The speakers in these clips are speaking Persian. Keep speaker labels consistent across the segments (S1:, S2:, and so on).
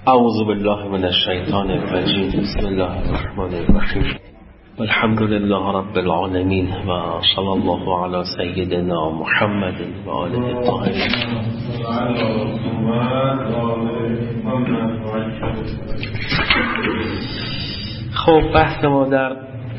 S1: اعوذ بالله من الشیطان الرجیم. بسم الله الرحمن الرحیم. الحمد لله رب العالمین و صلی الله علی سیدنا محمد و آله الطاهرین. خب بحث ما در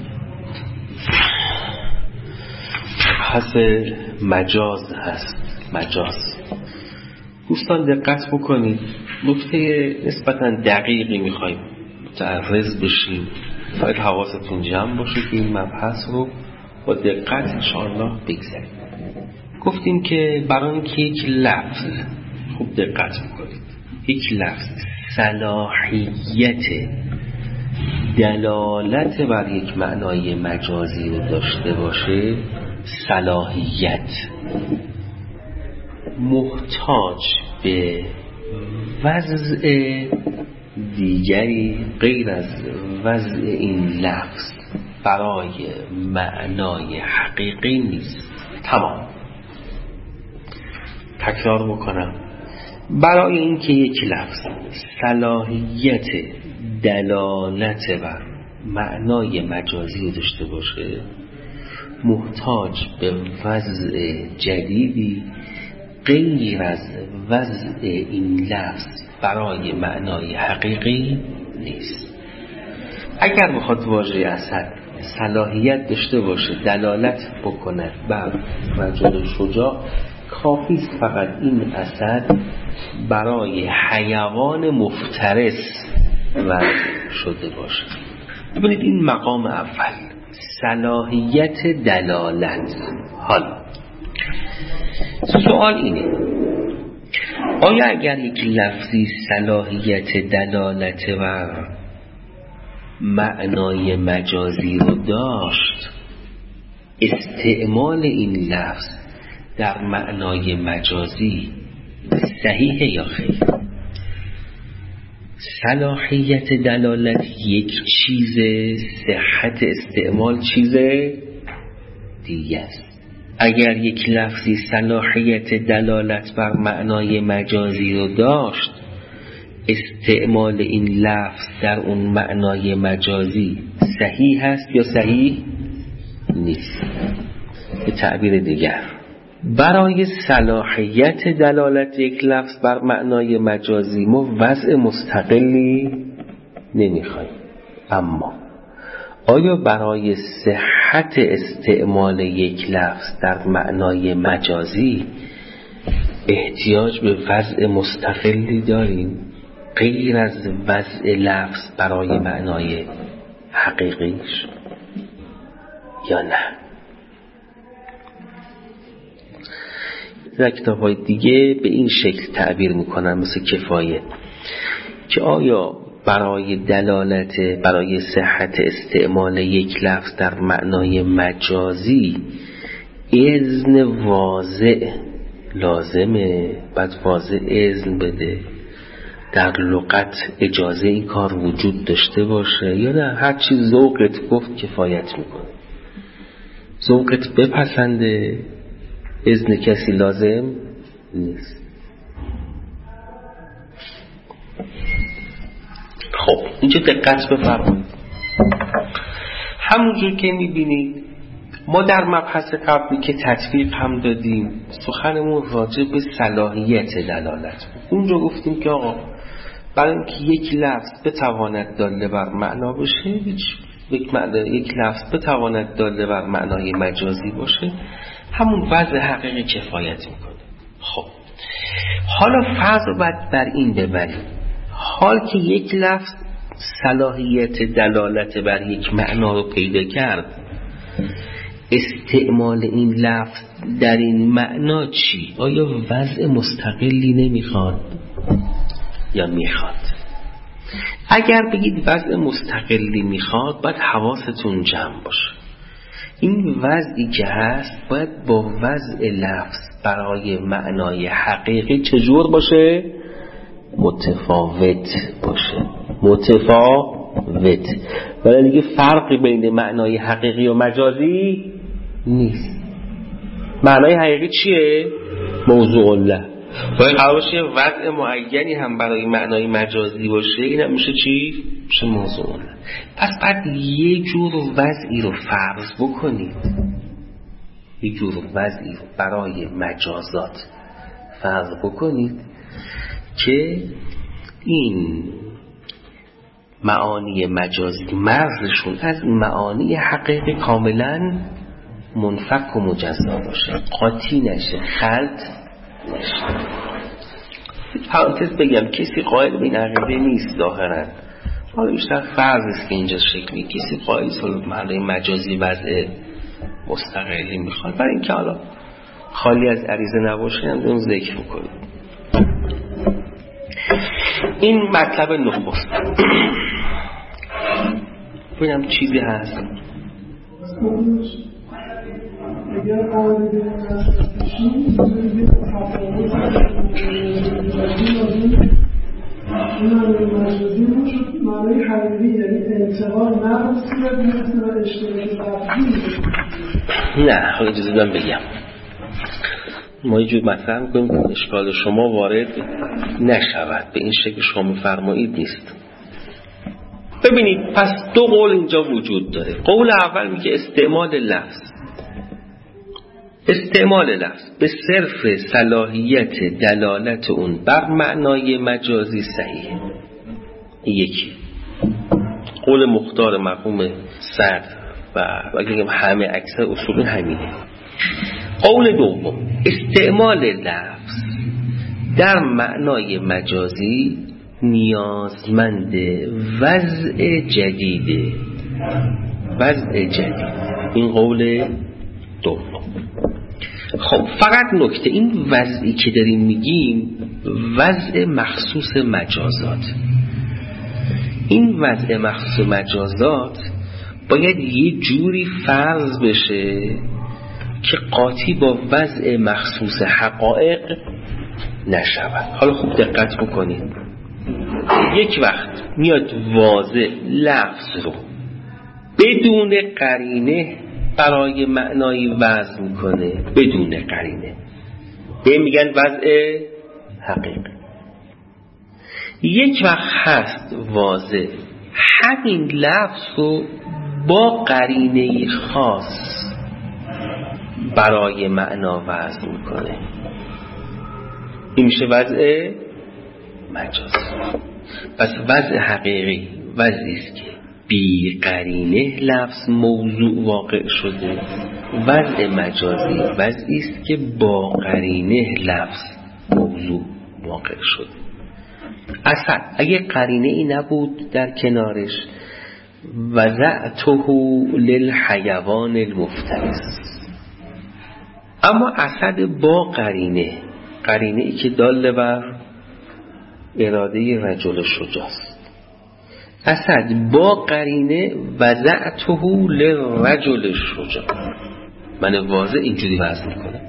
S1: بحث مجاز هست. مجاز دوستان دقت بکنید، نکته نسبتاً دقیقی میخوایم متعرض بشیم. باید حواستون جمع باشه که این مبحث رو با دقت انشاءالله بگذاریم. گفتیم که برای اینکه یک لفظ، خوب دقت بکنید، یک لفظ صلاحیت دلالت بر یک معنای مجازی رو داشته باشه، صلاحیت محتاج به وضع دیگری غیر از وضع این لفظ برای معنای حقیقی نیست. تمام. تکرار بکنم، برای اینکه یک لفظ صلاحیت دلالت بر معنای مجازی داشته باشه، محتاج به وضع جدیدی غیر از وضع این لفظ برای معنای حقیقی نیست. اگر بخواد واژه اسد صلاحیت داشته باشه دلالت بکنه بر رجل شجاع، کافی است فقط این اسد برای حیوان مفترس وضع شده باشه. ببینید این مقام اول، صلاحیت دلالت. حالا سوال اینه، آیا اگر یک لفظی صلاحیت دلالت و معنای مجازی رو داشت، استعمال این لفظ در معنای مجازی صحیحه یا خیر؟ صلاحیت دلالت یک چیزه، صحت استعمال چیز دیگه است. اگر یک لفظی صلاحیت دلالت بر معنای مجازی رو داشت، استعمال این لفظ در اون معنای مجازی صحیح هست یا صحیح نیست؟ به تعبیر دیگر، برای صلاحیت دلالت یک لفظ بر معنای مجازی ما وضع مستقلی نمیخوایم، اما آیا برای صحت استعمال یک لفظ در معنای مجازی احتیاج به وضع مستقلی داریم غیر از وضع لفظ برای معنای حقیقیش یا نه؟ در کتاب‌های دیگه به این شکل تعبیر میکنن مثل کفایه که آیا برای دلالت، برای صحت استعمال یک لفظ در معنای مجازی اذن واضح لازمه، بعد واضح اذن بده، در لغت اجازه این کار وجود داشته باشه، یا نه هر چی ذوقت گفت کفایت میکنه؟ ذوقت بپسنده، اذن کسی لازم نیست. خب اینجا دقت بفرمایید. همونجور که میبینید ما در مبحث قبلی که تطبیق هم دادیم سخنمون راجع به صلاحیت دلالت بود. اونجا گفتیم که آقا برای اینکه یک لفظ بتواند داله بر معنا باشه، یک لفظ بتواند داله بر معنای مجازی باشه، همون وضع حقیقی کفایت میکنه. خب حالا فرض رو باید بر این ببریم، حال که یک لفظ صلاحیت دلالت بر یک معنا رو پیدا کرد، استعمال این لفظ در این معنا چی؟ آیا وضع مستقلی نمیخواد یا میخواد؟ اگر بگید وضع مستقلی میخواد، باید حواستون جمع باشه. این وضعی که هست باید با وضع لفظ برای معنای حقیقی چجور باشه؟ متفاوت باشه. متفاوت. ولی دیگه فرقی بین معنای حقیقی و مجازی نیست. معنای حقیقی چیه؟ موضوع الله. باید قرار باشه وضع معینی هم برای معنای مجازی باشه، این هم میشه چی؟ میشه موضوع. پس بعد یه جور وضعی رو فرض بکنید، یه جور وضعی رو برای مجازات فرض بکنید که این معانی مجازی مرزشون از معانی حقیقی کاملا منفک و مجزا باشه، قاطی نشه، خلط نشه. پرانتز بگم کسی قائل به این عقیده نیست ظاهرا، حالا بیشتر فرض است که اینجا شکلی کسی قائل است معنای مجازی وضع مستقلی میخواد، برای اینکه حالا خالی از عریضه نباشه هم اون ذکر میکنیم. این مطلب نخست. ببینم چیزی هست
S2: اگر قاعده نشین توی تفاوت مجازی شد معنی حقیقی، یعنی انتقال نقص مثل اشتراک لفظی.
S1: نه خب اجازه بدم بگم، ما یه جور مطرح می‌کنیم که اشکال شما وارد نشود، به این شکل شما می‌فرمایید نیست. ببینید پس دو قول اینجا وجود داره. قول اول میگه استعمال لفظ به صرف صلاحیت دلالت اون بر معنای مجازی صحیح. یکی قول مختار مرحوم سعد و اگه همه اکثر اصول همینه. قول دوم استعمال لفظ در معنای مجازی نیازمند وضع جدید. این قول دوم. خب فقط نکته، این وضعی که داریم میگیم وضع مخصوص مجازات. این وضع مخصوص مجازات باید یه جوری فرض بشه که قاطی با وضع مخصوص حقایق نشود. حالا خوب دقت بکنید، یک وقت میاد واضح لفظ رو بدون قرینه برای معنای وضع میکنه، بدون قرینه، به میگن وضع حقیقی. یک وقت هست واضح همین لفظ رو با قرینه خاص برای معنا وضع میکنه، این میشه وضع مجازی. پس وضع حقیقی وضعی است که بی قرینه لفظ موضوع واقع شده، وضع مجازی وضعی است که با قرینه لفظ موضوع واقع شده. اصلا اگه قرینه ای نبود در کنارش وضعته للحیوان المفترس، اما اسد با قرینه ای که دال بر اراده رجل شجاست، اسد با قرینه وضعته للرجل شجاع، من واضح اینجوری وضع میکنم،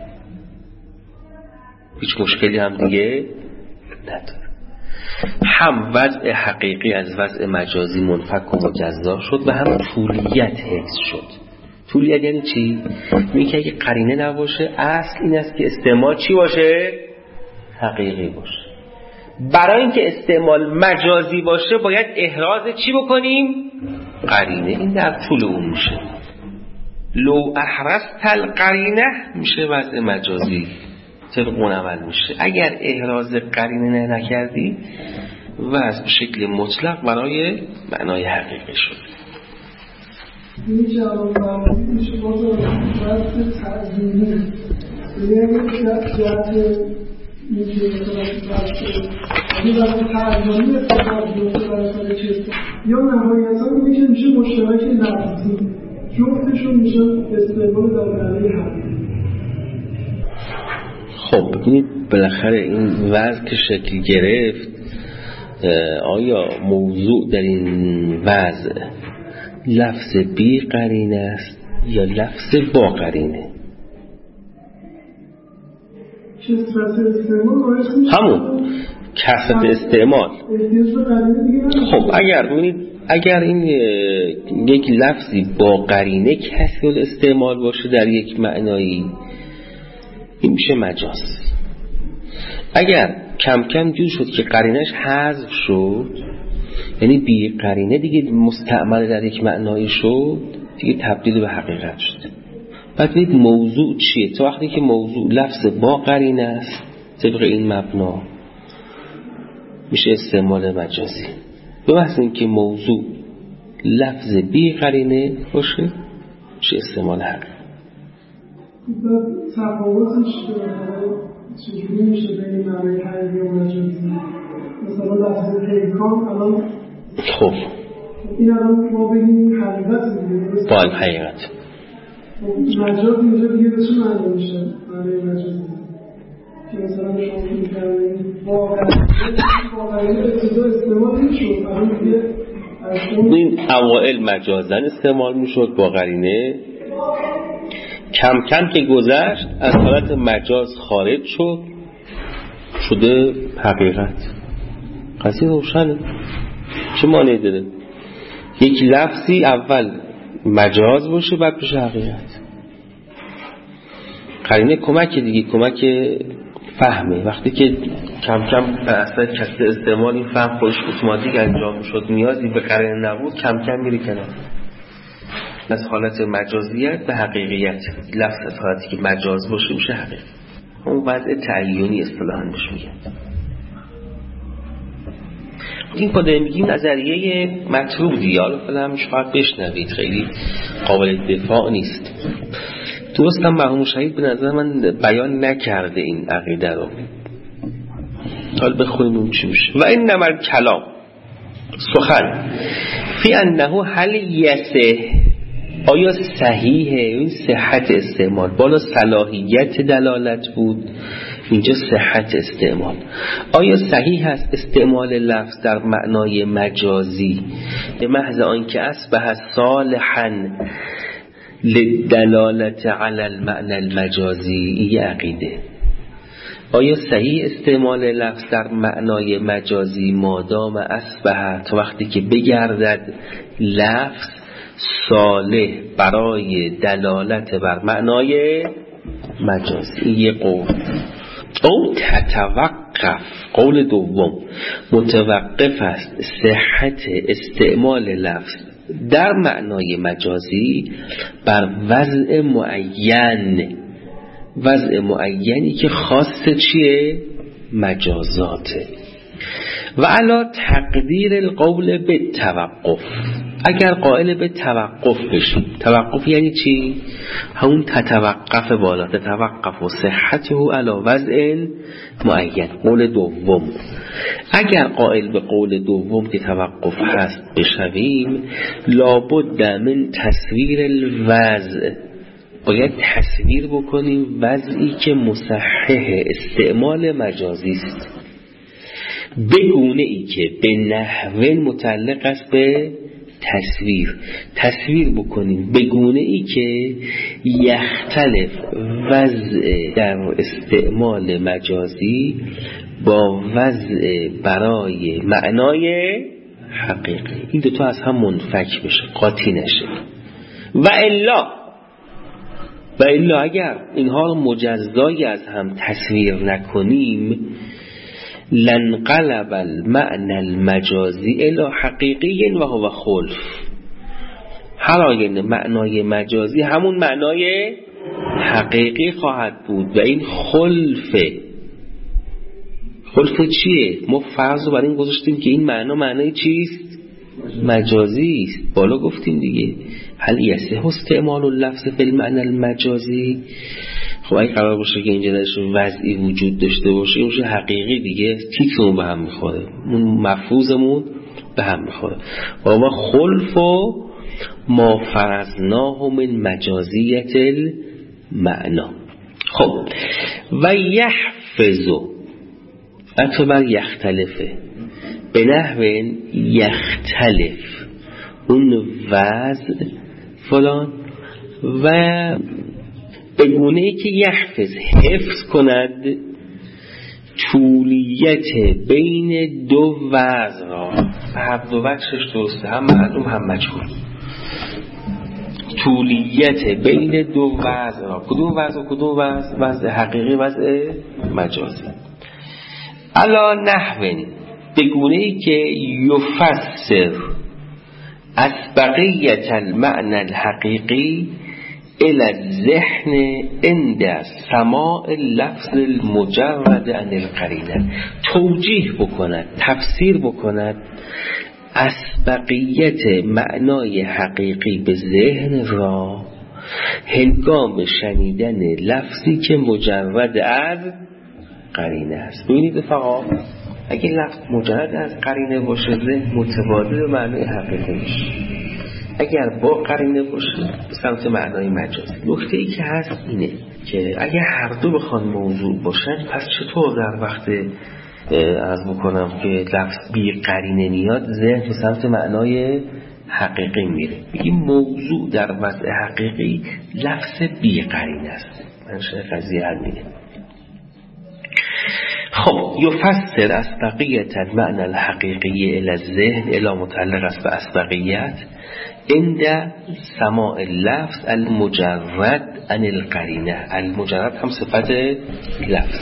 S1: هیچ مشکلی هم دیگه نداره. هم وضع حقیقی از وضع مجازی منفک و مجزا شد و هم طولیت حفظ شد. طولیت یعنی چی؟ میگه اگه قرینه نباشه اصل این است که استعمال چی باشه؟ حقیقی باشه. برای اینکه استعمال مجازی باشه باید احراز چی بکنیم؟ قرینه. این در طول اون میشه. لو احرزت القرینه میشه وضع مجازی، طبق اون عمل میشه. اگر احراز قرینه نکردی وضع به شکل مطلق برای معنای حقیقی شد.
S2: این جواب فرمایی میشه باز وضع تعظیمی، یعنی جهت میگه این وقت تعلیمی اتفاق بیفته برای سال چیست یا نهایتا میگه میشه مشترک لفظی، جفتشون میشه استعمال در معنی حقیقی.
S1: خب ببینید بالاخره این وضع که شکل گرفت، آیا موضوع در این وضع لفظ بی قرینه است یا لفظ با قرینه؟ همون کثرت استعمال. خب اگر این یک لفظی با قرینه کثرت استعمال باشه در یک معنایی، این میشه مجاز. اگر کم کم جور شد که قرینش حذف شد، یعنی بی قرینه دیگه مستعمل در یک معنایی شد، دیگه تبدیل به حقیقت شد. بعد ببینید موضوع چیه؟ تا وقتی که موضوع لفظ با قرینه است طبق این مبنا میشه استعمال مجازی. به محض اینکه موضوع لفظ بی قرینه باشه میشه استعمال حقیقت.
S2: تفاوتش چجوری میشه بین معنی حقیقی و مجازی؟ مثلا لفظ پیکان الان
S1: خب
S2: این الان ما بگیم حقیقت میگیم
S1: با حقیقت
S2: مجاز اینجا دیگه به چه معنی میشه؟ معنی مجازی که مثلا شما میگیم واقعا ابتدا استعمال میشد، الان دیگه
S1: این اوائل مجازن استعمال میشد با قرینه، کم کم که گذشت از حالت مجاز خارج شد شده حقیقت. قضیه روشنه. چه معنی داره؟ یک لفظی اول مجاز باشه بعد بشه حقیقت. قرینه کمک دیگه، کمک فهمه. وقتی که کم کم اصلا کسر استعمال این فهم خودش اتوماتیک انجام میشد، نیازی به قرینه نبود، کم کم میره کنار. از حالت مجازیت به حقیقیت، لفظ از حالتی که مجاز باشه میشه حقیقت. اون وضع تعیینی اصطلاحاً بهش میگن. این پاده میگیم نظریه مطلوب دیال فلان شاید بشنوید، خیلی قابل دفاع نیست. درست هم مرحوم شهید به نظر من بیان نکرده این عقیده رو. حال بخونیم اون چی میشه. و این نمر کلام سخن فی انه هل یسه، آیا صحیحه؟ این صحت استعمال، بالا صلاحیت دلالت بود، اینجا صحت استعمال. آیا صحیح است استعمال لفظ در معنای مجازی به محض آنکه اصبح صالحا للدلالت علی المعنى المجازی؟ این عقیده. آیا صحیح استعمال لفظ در معنای مجازی مادام اصبح، تا وقتی که بگردد لفظ صالح برای دلالت بر معنای مجازی؟ یه قول. او تتوقف، قول دوم، متوقف است صحت استعمال لفظ در معنای مجازی بر وضع معین، وضع معینی که خاص چیه؟ مجازاته. و علا تقدیر القول به توقف، اگر قائل به توقف بشید، توقف یعنی چی؟ همون تتوقف بالا، تتوقف و صحته علا وضع معین. قول دوم، اگر قائل به قول دوم که توقف هست بشویم، لابد من تصویر الوضع، باید تصویر بکنیم وضعی که مصحح استعمال مجازی است، به گونه ای که به نحو متعلق است به تصویر. تصویر بکنیم به گونه ای که یختلف وضع در استعمال مجازی با وضع برای معنای حقیقی. این دوتا از هم منفک بشه، قاطی نشه. و الا اگر اینها مجزایی از هم تصویر نکنیم، لنقلب المعنى المجازی الی حقیقی و هو خلف، هر آینه معنای مجازی همون معنای حقیقی خواهد بود و این خلفه. خلف چیه؟ ما فرض رو برای این گذاشتیم که این معنای چیست؟ مجازی است. بالا گفتیم دیگه هل یصح استعمال اللفظ فی المعنى المجازی. خب اگه قرار باشه که اینجا درش وضعی وجود داشته باشه، این میشه حقیقی دیگه، تیکمون به هم میخوره، اون مفروضمون به هم میخوره. و ما خلف و ما فرضناه من مجازیت المعنا. خب و یحفظو اتبر یختلفه به نحو یختلف، اون وضع فلان و به گونه‌ای که یحفظ حفظ کند طولیت بین دو وضع را. هر دو وجهش درسته، هم معلوم هم مجهول. طولیت بین دو وضع را. کدوم وضع و کدوم وضع؟ وضع حقیقی، وضع مجازی. علا نحو، به گونه‌ای که یفسر از بقیت المعنى الحقیقی الى الذهن عند سماع لفظ المجرد عن القرینه، توجیه بکند، تفسیر بکند از بقیت معنای حقیقی به ذهن را هنگام شنیدن لفظی که مجرد از قرینه است. ببینید فقط اگه لفظ مجرد از قرینه باشه ذهن متبادل به معنای حقیقی میشه، اگر با قرینه باشه به سمت معنای مجازی. نکته ای که هست اینه که اگر هر دو بخوان موضوع باشن پس چطور در وقت عرض بکنم که لفظ بی قرینه میاد ذهن به سمت معنای حقیقی میره؟ بگیم موضوع در وضع حقیقی لفظ بی قرینه است. منشه قضیه همینه. خب یفسر از بقیت المعنى الحقیقی الی الذهن، الی متعلق است به اسبقیت عند سماع اللفظ المجرد عن القرینه. المجرد هم صفت لفظ.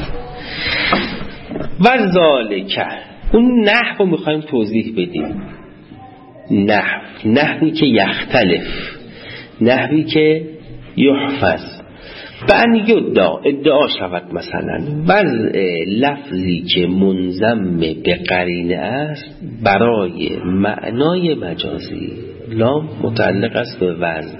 S1: و ذالک، اون نحو رو میخوایم توضیح بدیم. نحوی که یختلف، نحوی که یحفظ، بن ادعا شود مثلا وضع لفظی که منضم به قرینه است برای معنای مجازی. لام متعلق است به وضع.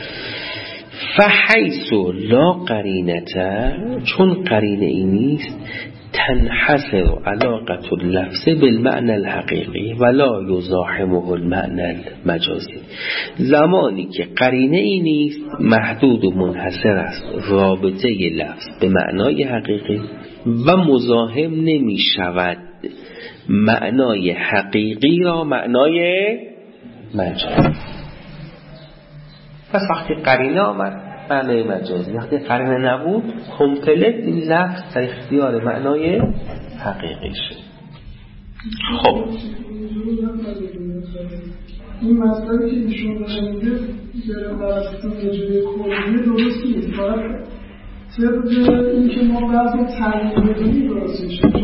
S1: فحیث لا قرینته، چون قرینه ای نیست، تنحصر علاقة اللفظ بالمعنى الحقیقی ولا یزاحمه المعنى المجازی. زمانی که قرینه ای نیست محدود و منحصر است رابطه لفظ به معنای حقیقی و مزاحم نمی شود معنای حقیقی را معنای مجازی. پس وقتی قرینه آمد معنای مجازی، وقتی قرینه نبود کامپلت این لفظ در اختیار معنای حقیقی شد. خب
S2: این مسئله که ایشون میگه در براساس نجوی کلی درست نیست، باید طبق این که ما بعضی تعیین بدونی درست میشه، چون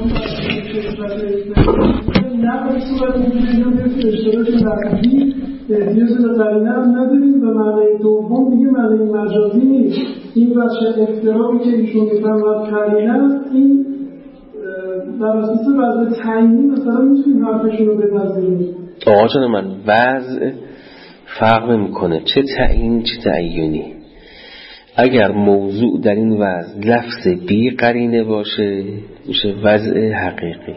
S2: نه به صورت میگه مثل اشتراک لفظی احتیاج به قرینه هم نداریم و معنی دوم دیگه معنی مجازی نیست. این بچه اخترامی که ایشون میفهمد قرینه است، این بر اساس وضع تعیینی مثلا میتونیم حرفشون رو بپذیریم.
S1: آقا جان من وضع فرق نمیکنه چه تعیین چه تعیینی. اگر موضوع در این وضع لفظ بی قرینه باشه میشه وضع حقیقی،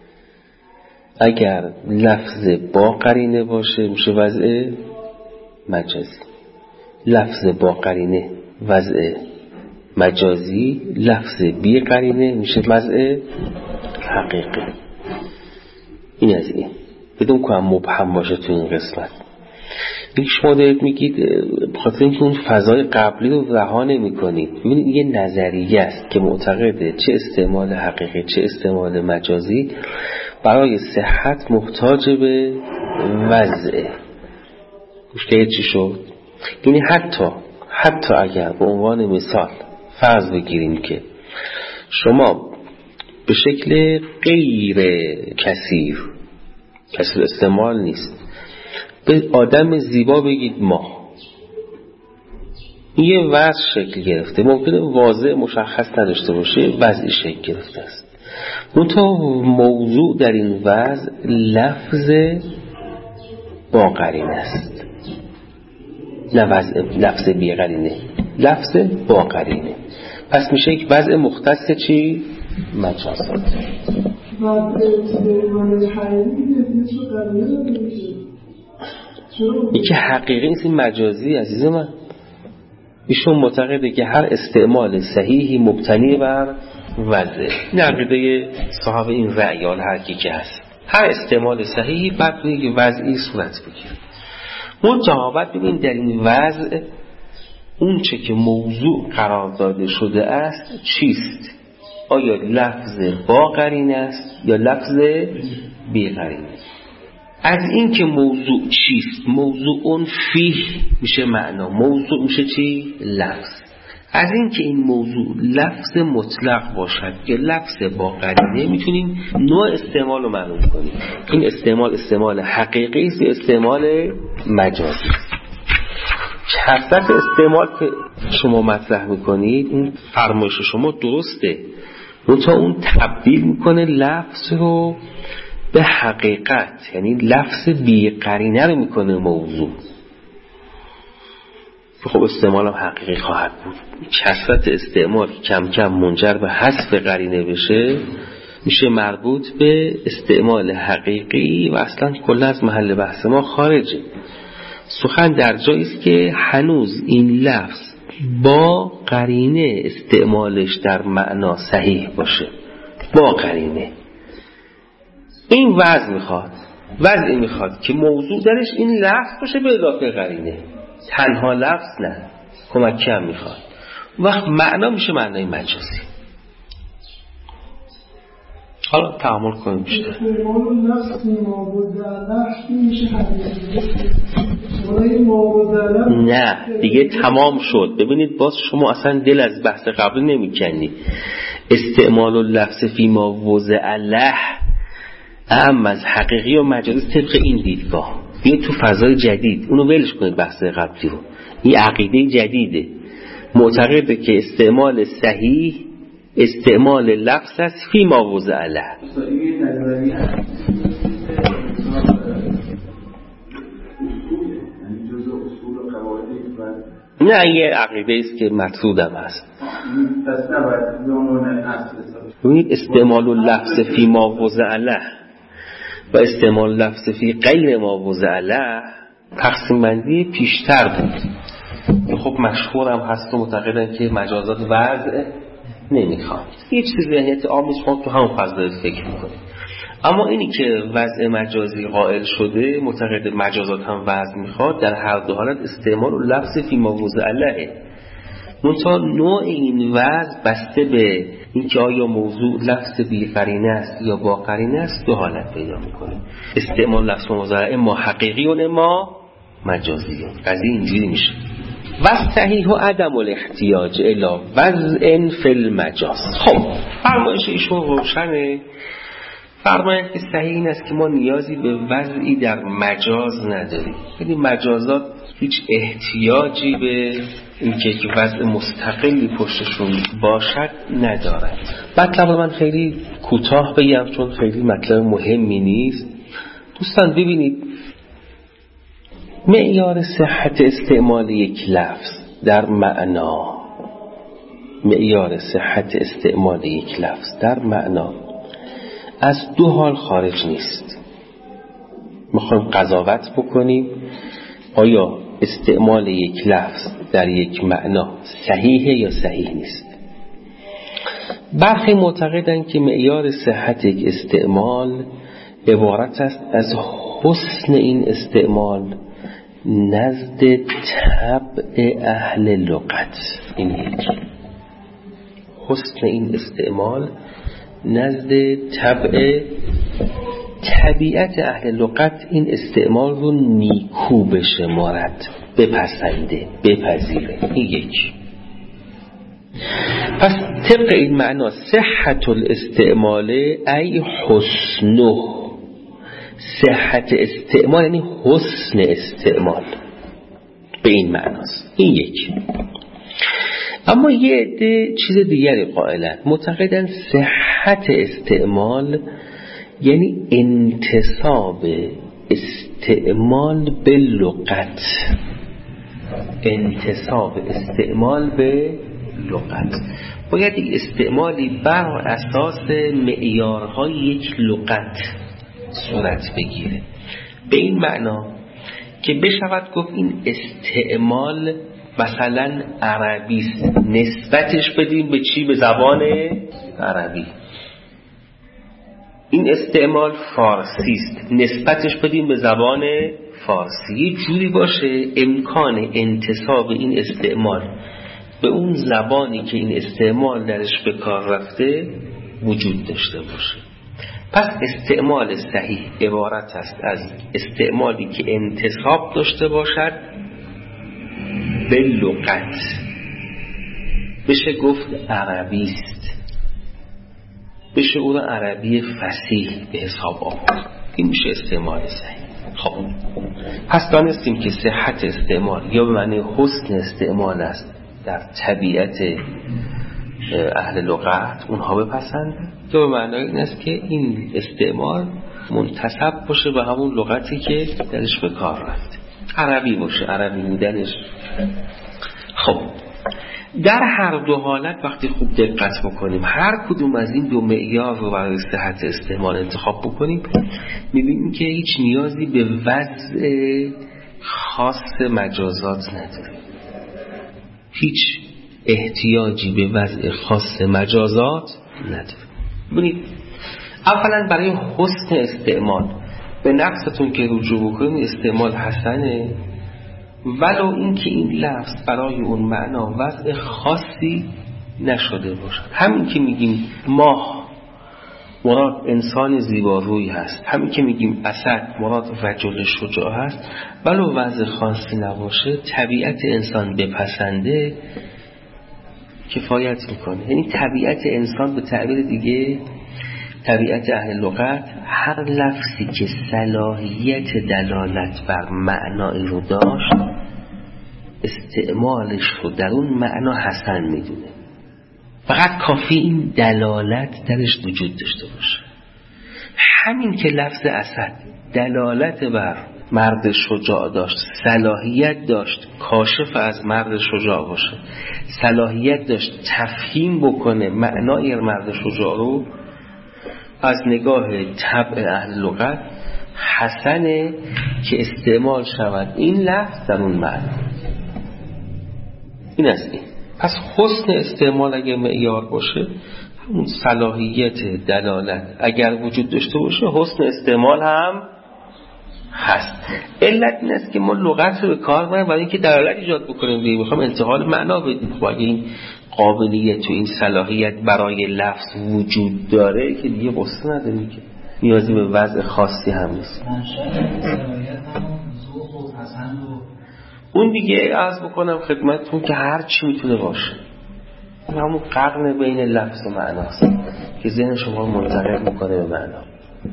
S1: اگر لفظ با قرینه باشه میشه وضع مجازی. لفظ با قرینه وضع مجازی، لفظ بی قرینه میشه وضع حقیقی. این از این بدون که هم مبهم باشه تو این قسمت. این شما دارید میگید بخاطر اینکه اون فضای قبلی رو رها نمی‌کنید. ببینید یه نظریه است که معتقده چه استعمال حقیقی چه استعمال مجازی برای صحت محتاج به وضع. مشکل چی شد؟ یعنی حتی اگر به عنوان مثال فرض بگیریم که شما به شکل غیر کثیر استعمال نیست به آدم زیبا بگید ما، یه وضع شکل گرفته، ممکنه واضح مشخص نداشته باشه، وضعی شکل گرفته است. منتها موضوع در این وضع لفظ با قرینه است، نه لفظ بی قرینه، لفظ با قرینه. پس میشه یک وضع مختص چی؟ مجاز. این که حقیقی نیست، این مجازی عزیز من. ایشون معتقده که هر استعمال صحیحی مبتنی بر وضع. این عقیده صاحب این رأی هر کی که هست، هر استعمال صحیحی بعد یک وضعی صورت بگیره. منتها ببین در این وضع اون چه که موضوع قرار داده شده است چیست؟ آیا لفظ با قرینه است یا لفظ بی قرینه؟ از این که موضوع چیست، موضوع اون فیه میشه معنا، موضوع میشه چی؟ لفظ. از این که این موضوع لفظ مطلق باشد یا لفظ با قرینه میتونیم نوع استعمال رو معلوم کنیم. این استعمال حقیقی است یا استعمال مجازی. کثرت استعمال که شما مطرح میکنید این فرمایش شما درسته، منتها اون تبدیل میکنه لفظ رو به حقیقت، یعنی لفظ بی قرینه رو میکنه موضوع. خب استعمال هم حقیقی خواهد بود. کثرت استعمال کم کم منجر به حذف قرینه بشه میشه مربوط به استعمال حقیقی و اصلا کلا از محل بحث ما خارجه. سخن در جایی است که هنوز این لفظ با قرینه استعمالش در معنا صحیح باشه، با قرینه. این وضع میخواد که موضوع درش این لفظ باشه به اضافه قرینه، تنها لفظ نه، کمکی هم میخواد. وقت معنا میشه معنای مجازی. حالا تعامل کنیم بیشتر. نه دیگه تمام شد. ببینید باز شما اصلا دل از بحث قبلی نمیکنی. استعمال اللفظ فی ما وضع له اهم از حقیقی و مجازی طبق این دیدگاه. بیاید تو فضای جدید اونو ولش کنید بحث قبلی رو. این عقیده جدیده، معتقده که استعمال صحیح استعمال لفظ است فی ما وضع له. نه یه عقیده است که مطرودم هست. ببینید استعمال اللفظ فی ما وضع له و استعمال لفظ فی غیر ما وضع له تقسیم بندی پیشتر بود. خب مشهور هم هست و معتقدن که مجازات وضع نمیخواد. یه چیزی ذهنیت عامی شما تو همون فضا فکر میکنید. اما اینی که وضع مجازی قائل شده معتقد مجازات هم وضع میخواد، در هر دو حالت استعمال لفظ فی ما وضع له. منتها نوع این وضع بسته به اینکه آیا موضوع لفظ بی قرینه است یا با قرینه است دو حالت پیدا میکنه. استعمال لفظ مضارع اما حقیقی و اما مجازی. قضیه اینجوری میشه. و صحیح و عدم الاحتیاج الی وضع فی المجاز. خب فرمایش ایشون روشنه. فرمایش که صحیح این است که ما نیازی به وضعی در مجاز نداریم. یعنی مجازات هیچ احتیاجی به اینکه وضع مستقلی پشتشون باشد ندارد. مطلب من خیلی کوتاه بگم چون خیلی مطلب مهمی نیست. دوستان ببینید معیار صحت استعمال یک لفظ در معنا، معیار صحت استعمال یک لفظ در معنا از دو حال خارج نیست. میخوایم قضاوت بکنیم آیا استعمال یک لفظ در یک معنا صحیحه یا صحیح نیست. برخی معتقدند که معیار صحت یک استعمال عبارت است از حسن این استعمال نزد طبع اهل لغت. این یک حسن این استعمال نزد طبیعت اهل لغت این استعمال رو نیکو بشمارد، بپسنده، بپذیره. این یک. پس طبق این معنا صحت الاستعمال ای حسنه، صحت استعمال یعنی حسن استعمال، به این معناست. این یک. اما یه عده چیز دیگری قائلن، معتقدن صحت استعمال یعنی انتساب استعمال به لغت، انتساب استعمال به لغت. باید یک استعمالی بر اساس معیارهای یک لغت صورت بگیره، به این معنا که بشود گفت این استعمال مثلا عربی است، نسبتش بدیم به چی؟ به زبان عربی. این استعمال فارسی است، نسبتش بدیم به زبان فارسی. یه جوری باشه امکان انتساب این استعمال به اون زبانی که این استعمال درش به کار رفته وجود داشته باشه. پس استعمال صحیح عبارت است از استعمالی که انتساب داشته باشد به لغت، بشه گفت عربی است، بشه او را عربی فصیح به حساب آورد. این میشه استعمال صحیح. خب پس دانستیم که صحت استعمال یا به معنی حسن استعمال است در طبیعت اهل لغت، اونها بپسند، یا به معنی این است که این استعمال منتسب باشه به همون لغتی که درش به کار رفته، عربی باشه، عربی بودنش. خب در هر دو حالت وقتی خوب دقت بکنیم هر کدوم از این دو معیار رو برای صحت استعمال انتخاب بکنیم، می‌بینیم که هیچ نیازی به وضع خاص مجازات نداره، هیچ احتیاجی به وضع خاص مجازات نداره. ببینید اولا برای حسن استعمال به نفستون که رجوع بکنید استعمال حسنه، ولو اینکه این لفظ برای اون معنا وضع خاصی نشده باشد. همین که میگیم ماه مراد انسان زیباروی هست، همین که میگیم اسد مراد رجل شجاع هست، ولو وضع خاصی نباشه طبیعت انسان بپسنده کفایت میکنه. یعنی طبیعت انسان به تعبیر دیگه طبیعت اهل لغت هر لفظی که صلاحیت دلالت بر معنایی رو داشت استعمالش رو در اون معنا حسن میدونه، فقط کافی این دلالت درش وجود داشته باشه. همین که لفظ اسد دلالت بر مرد شجاع داشت، صلاحیت داشت کاشف از مرد شجاع باشه، صلاحیت داشت تفهیم بکنه معنای مرد شجاع رو، از نگاه طبع اهل لغت حسنه که استعمال شود این لفظ در اون معنی. این از این. پس حسن استعمال اگر معیار باشه همون صلاحیت دلالت اگر وجود داشته باشه حسن استعمال هم هست. علت این است که ما لغت رو به کار بریم برای اینکه دلالت ایجاد بکنیم، میخوام انتقال معنا بدیم. خب اگه این قابلیت و این صلاحیت برای لفظ وجود داره که دیگه قصه نداریم که نیازی به وضع خاصی هم نیست. اون دیگه عرض بکنم خدمتتون که هر چی میتونه باشه، همون قرن بین لفظ و معناست که ذهن شما منتقل میکنه به معنا،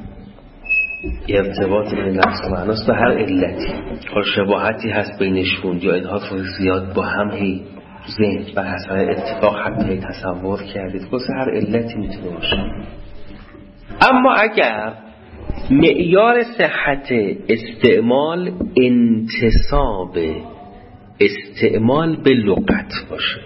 S1: ارتباط بین لفظ و معناست به هر علتی. حال شباهتی هست بینشون یا اینها زیاد با هم هی ذهن بر حسب اتفاق حتی تصور کردید، واسه هر علتی میتونه باشه. اما اگر معیار صحت استعمال انتساب استعمال به لغت باشه،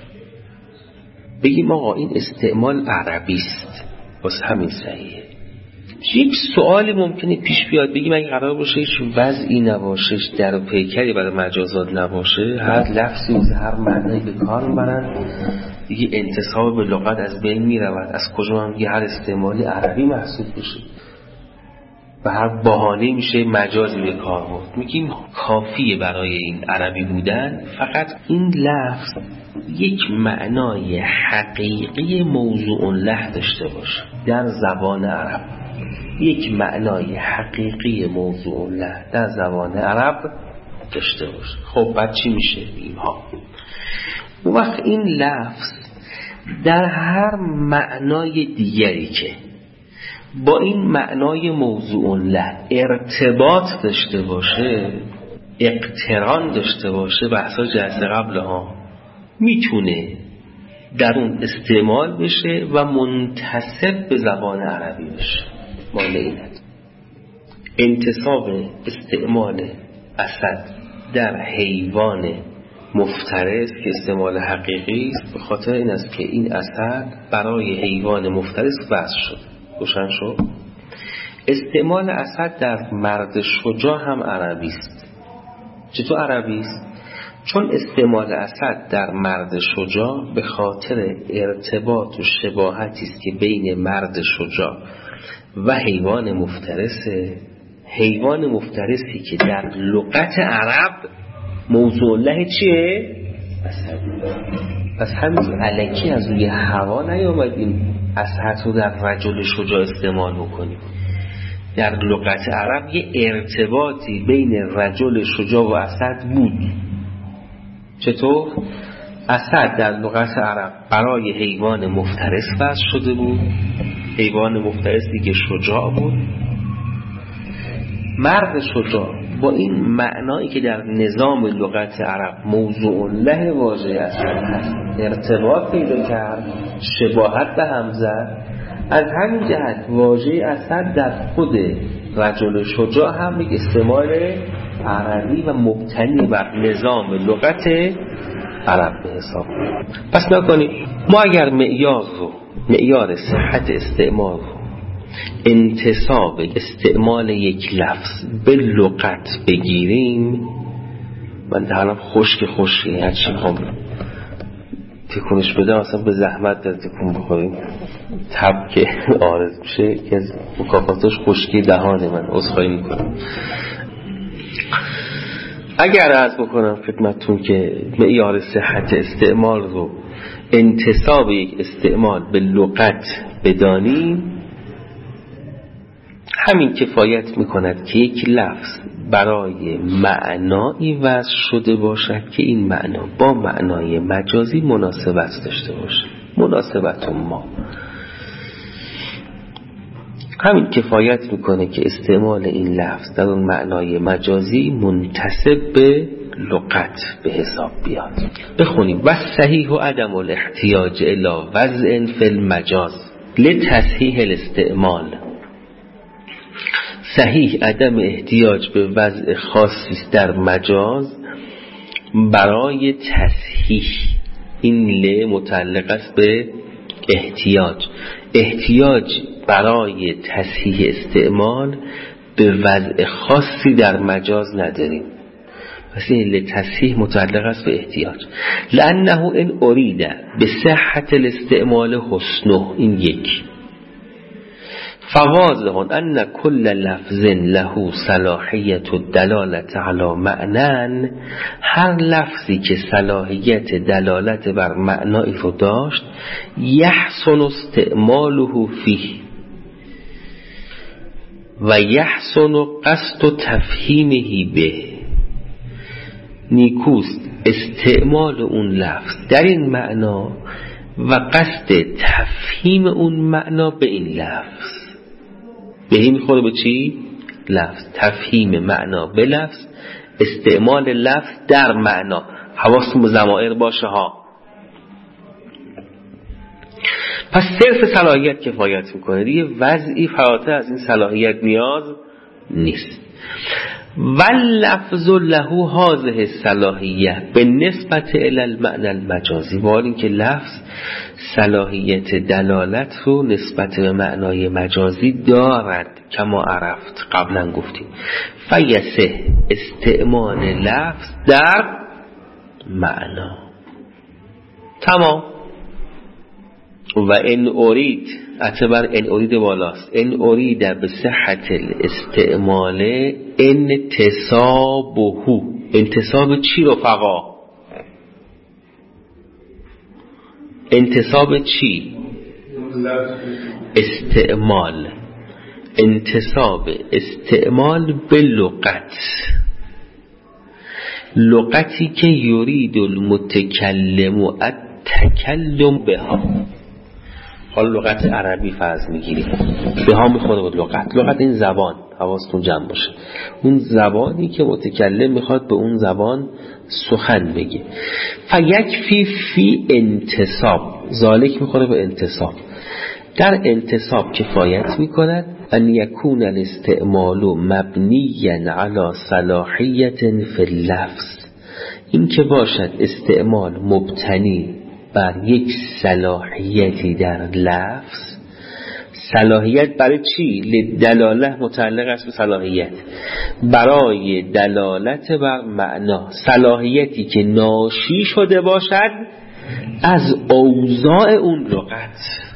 S1: بگیم آقا این استعمال عربی است واسه همین صحیحه. یک سوالی ممکنه پیش بیاد، بگیم اگه قرار باشه هیچ وضعی نباشه، در و پیکری برای مجازات نباشه، هر لفظی و هر معنی به کار میبرن دیگه انتساب به لغت از بین میرود، از کجا هم دیگه هر استعمالی عربی محسوب بشه و هر بهانه میشه مجازی به کار برد. میگیم کافیه برای این عربی بودن فقط این لفظ یک معنای حقیقی موضوع له داشته باشه در زبان عرب، یک معنای حقیقی موضوع له در زبان عرب داشته باشه. خب بعد چی میشه؟ اینها اون وقت این لفظ در هر معنای دیگری که با این معنای موضوع له ارتباط داشته باشه، اقتران داشته باشه، بحثا جلسه قبل ها میتونه در اون استعمال بشه و منتسب به زبان عربی بشه. مانعینت انتساب استعمال اسد در حیوان مفترس که استعمال حقیقی است به خاطر این است که این اسد برای حیوان مفترس وضع شد. روشن شد؟ استعمال اسد در مرد شجاع هم عربی است. چطور عربی است؟ چون استعمال اسد در مرد شجاع به خاطر ارتباط و شباهتی است که بین مرد شجاع و حیوان مفترسه. حیوان مفترسی که در لغت عرب موضوع له چیه؟ اسد. پس همین الکی از روی هوا نیامدیم اسد رو در رجل شجاع استعمال بکنیم. در لغت عرب یه ارتباطی بین رجل شجاع و اسد بود. چطور؟ اسد در لغت عرب برای حیوان مفترس وضع شده بود، حیوان مفترسی که شجاع بود، مرد شجاع. با این معنایی که در نظام لغت عرب موضوع له واژه اسد هست ارتباط پیدا کرد، شباهت به هم زد، از همین جهت واژه اسد در خود رجل شجاع هم یک استعمال عربی و مبتنی بر نظام لغت عرب به حساب. پس نکنید ما اگر معیار صحت استعمال انتساب استعمال یک لفظ به لغت بگیریم، من دهنم خشکی هرچی کنم تکونش بده اصلا به زحمت در تکون بخوریم تب که آرز میشه که از مکافاتش خشکی دهانه. من عذرخواهی میکنم. اگر عرض بکنم خدمتتون که معیار صحت استعمال رو انتساب یک استعمال به لغت بدانیم، همین کفایت میکند که یک لفظ برای معنایی وضع شده باشد که این معنا با معنای مجازی مناسبت داشته باشد. مناسبت ما همین کفایت میکنه که استعمال این لفظ در اون معنای مجازی منتسب به لغت به حساب بیاد. بخونیم: و صحیح و عدم الاحتیاج الی وضع فی المجاز لتصحیح الاستعمال. صحیح عدم احتیاج به وضع خاصی در مجاز برای تصحیح. این ل متعلق است به احتیاج برای تصحیح استعمال به وضع خاصی در مجاز نداریم. پس این لتصحیح متعلق است به احتیاج. لانه ان ارید به صحت الاستعمال حسنه، این یک. فواضح ان كل لفظ له صلاحیت الدلالت علی معنی، هر لفظی که صلاحیت دلالت بر معنایی رو داشت، یحسن استعماله فیه و یحسن قصد تفهیمه به. نیکوست استعمال اون لفظ در این معنا و قصد تفهیم اون معنا به این لفظ. به این میخوره به چی؟ لفظ. تفهیم معنا به لفظ، استعمال لفظ در معنا. حواستون به ضمائر باشه ها. پس صرف صلاحیت کفایت میکنه دیگه، وضعی فراتر از این صلاحیت نیاز نیست. واللفظ له هذه الصلاحیه به نسبت الی المعنى المجازی، ولی اینکه لفظ صلاحیت دلالت رو نسبت به معنای مجازی دارد، کما عرفت قبلا گفتیم. فیسه استعمال لفظ در معنا. تمام. و ان ارید، اعتبار ان ارید بالاست، ان ارید به صحت الاستعمال انتصابه. انتصاب چی رفقا؟ انتصاب چی؟ استعمال. انتصاب استعمال به لغت، لغتی که یرید المتکلم التکلم بها. حالا لغت عربی فرض میگیریم، به ها میخوره بود لغت این زبان، حواستون جمع باشه، اون زبانی که متکلم میخواد به اون زبان سخن بگه. فیکفی فی انتصاب، ذالک میخوره به انتصاب. در انتصاب کفایت میکند ان یکون الاستعمال مبنیا علی صلاحیت فی اللفظ، این که باشد استعمال مبتنی بر یک صلاحیتی در لفظ. صلاحیت برای چی؟ لدلاله متعلق است به صلاحیت، برای دلالت بر معنا. صلاحیتی که ناشی شده باشد از اوضاع اون لغت.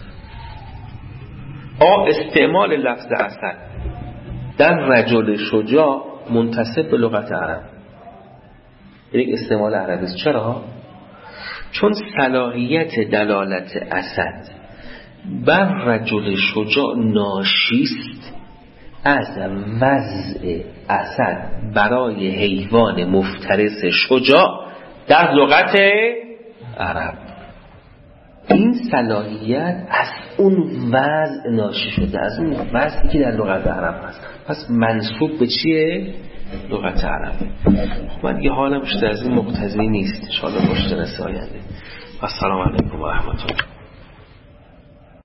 S1: استعمال لفظ اسد در رجل شجاع منتسب به لغت عرب، یعنی استعمال عربی است. چرا؟ چون صلاحیت دلالت اسد بر رجل شجاع ناشیست از وضع اسد برای حیوان مفترس شجاع در لغت عرب. این صلاحیت از اون وضع ناشی شده، از اون وضعی که در لغت عرب هست، پس منسوب به چیه؟ لغت عربه. خب من دیگه حالم بیشتر از این مقتضی نیست، ان شاءالله باشه جلسه آینده. السلام علیکم و رحمت الله.